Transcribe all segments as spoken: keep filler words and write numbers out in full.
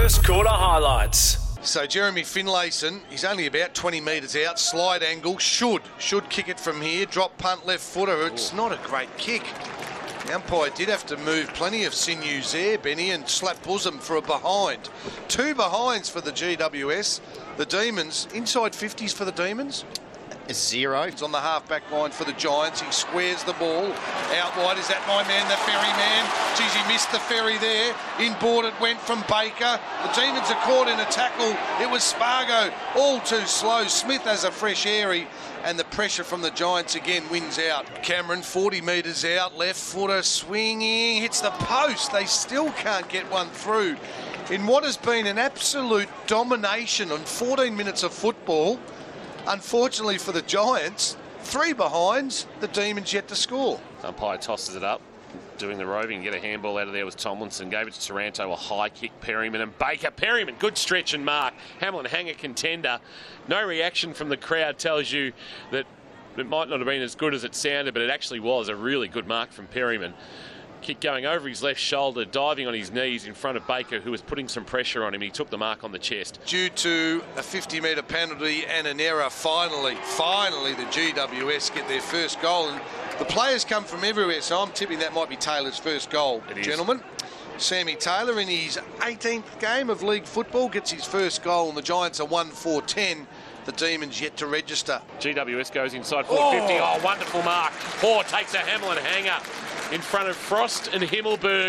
First quarter highlights. So Jeremy Finlayson, he's only about twenty metres out, slide angle, should, should kick it from here, drop punt left footer. It's Ooh. not a great kick. The umpire did have to move plenty of sinews there, Benny, and slap bosom for a behind. Two behinds for the G W S. The Demons, inside fifties for the Demons. Zero. It's on the half-back line for the Giants. He squares the ball. Out wide, is that my man, the Ferry man? Geez, he missed the Ferry there. Inboard it went from Baker. The Demons are caught in a tackle. It was Spargo. All too slow. Smith has a fresh airy. And the pressure from the Giants again wins out. Cameron, forty metres out, left footer swinging, hits the post. They still can't get one through. In what has been an absolute domination on fourteen minutes of football, unfortunately for the Giants, three behinds, the Demons yet to score. Umpire tosses it up, doing the roving, get a handball out of there was Tomlinson, gave it to Taranto, a high kick, Perryman and Baker. Perryman, good stretch and mark. Hamlin, hanger contender. No reaction from the crowd tells you that it might not have been as good as it sounded, but it actually was a really good mark from Perryman. Kick going over his left shoulder, diving on his knees in front of Baker, who was putting some pressure on him. He took the mark on the chest. Due to a fifty metre penalty and an error, finally, finally the G W S get their first goal. And the players come from everywhere, so I'm tipping that might be Taylor's first goal, it is. Gentlemen. Sammy Taylor in his eighteenth game of league football gets his first goal, and the Giants are one four ten. The Demons yet to register. G W S goes inside four fifty. Oh, oh wonderful mark. Hoare takes a Hamlin hanger in front of Frost and Himmelberg,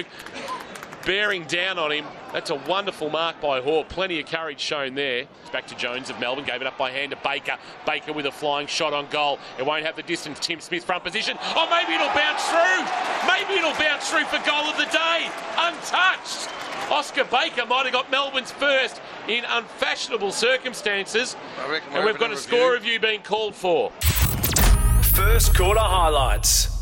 bearing down on him. That's a wonderful mark by Hoare. Plenty of courage shown there. Back to Jones of Melbourne. Gave it up by hand to Baker. Baker with a flying shot on goal. It won't have the distance. Tim Smith front position. Oh, maybe it'll bounce through. Maybe it'll bounce through for goal of the day. Untouched. Oscar Baker might have got Melbourne's first in unfashionable circumstances. I reckon and we've got a, a score review being called for. First quarter highlights.